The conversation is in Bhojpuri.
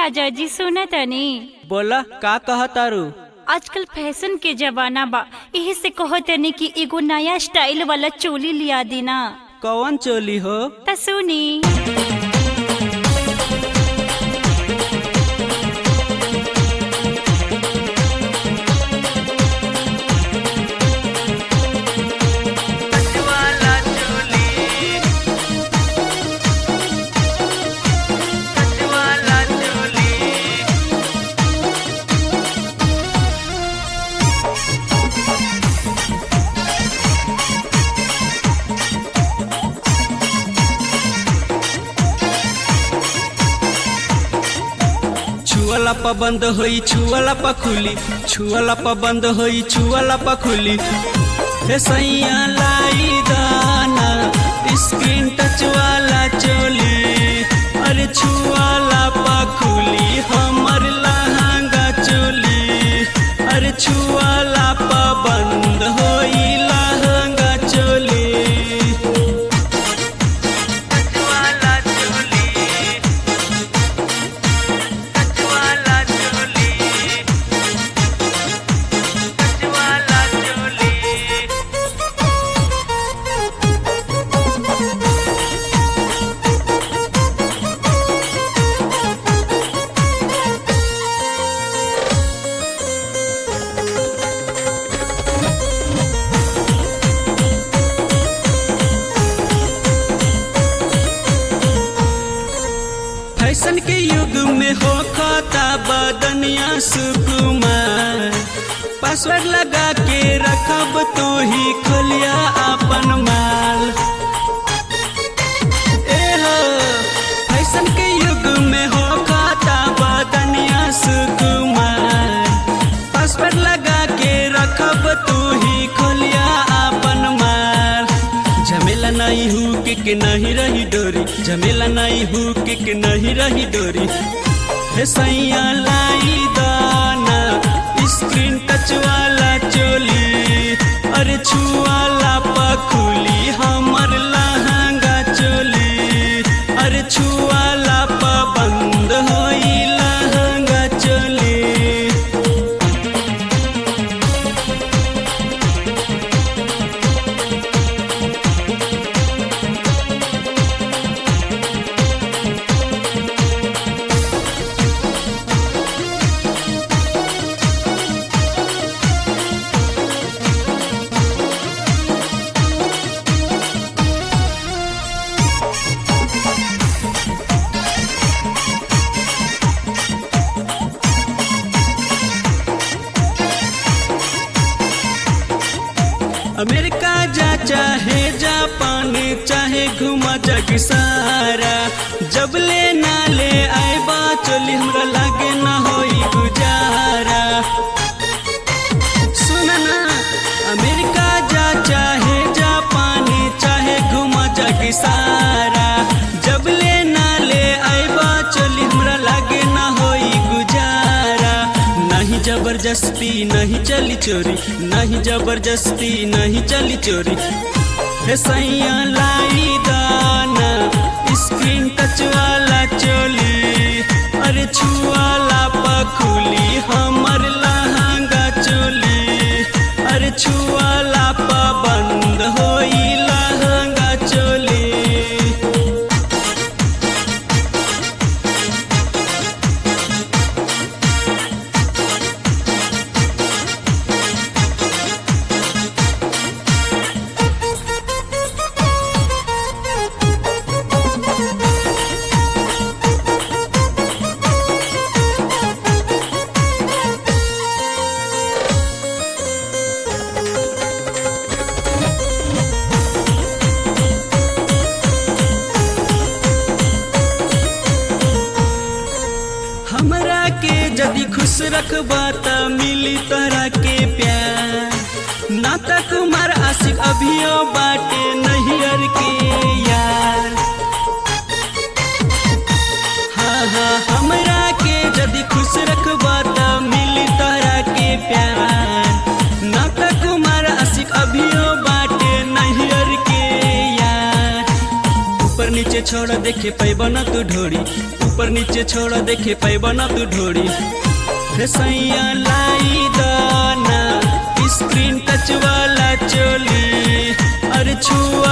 राजा जी सुना तनी। बोला का कहतारू। आजकल फैशन के जमाना बा, यही से कहो तनी कि एगो नया स्टाइल वाला चोली लिया देना। कौन चोली हो? त सुनी। छुअला पा बंद होई छुअला पा खुली, छुअला पा बंद होई छुअला पा खुली। हे सैया लाई दाना स्क्रीन टच वाला चोली, अरे छुअला पा खुली हमर लहंगा चोली, अरे छुअला पा बंद होई लहंगा चोली। फैशन के युग में हो खाता बदनिया सुकुमार, पासवर्ड लगा के रखब तो ही खोलिया अपन माल। ए हो फैशन के युग में हो खाता बदनिया सुकुमार, पासवर्ड लगा के रखब तो ही खोलिया अपन माल। झमेला नहीं हूँ के नहीं रही डोरी, झमेला नहीं हूँ के नहीं रही डोरी। हे सैया लाई दाना स्क्रीन टच वाला चोली, अरे छुआला पा खुली हमर लहंगा चोली, अरे छुआला पा बंद होई लहंगा चोली। अमेरिका जा चाहे जापान चाहे घुमा जग सारा, जब ले ना ले आएबा चोली हमरा लागे ना होई गुजारा। सुना ना अमेरिका जा चाहे जापान चाहे घुमा जग सारा, जब ले ना ले आएबा चोली हमरा लागे ना होई गुजारा। नहीं जबरदस्ती नहीं चली चोरी, नहीं जबरदस्ती नहीं चली चोरी। हे सैया लाई दाना स्क्रीन टच वाला चोली, अरे छुआला पा खुली हमर लहंगा चोली, अरे छुआला पा बंद होई लहंगा चोली। हमरा के यदि खुश रखबा त मिली तोरा के प्यार, नाता कुमार आशिक अभियो बाटे नहियर के यार। हाँ हाँ हमरा के यदि खुश रखबा त मिली तोरा के प्यार, नाता कुमार आशिक अभियो बाटे नहियर के यार। ऊपर नीचे छोड़ छोड़ा देखे पैबा ना तू ढोड़ी, ऊपर नीचे छोड़ा देखे पैबा ना तू ढोड़ी। हे सैया लाई दाना स्क्रीन टच वाला चोली, अरे छुआ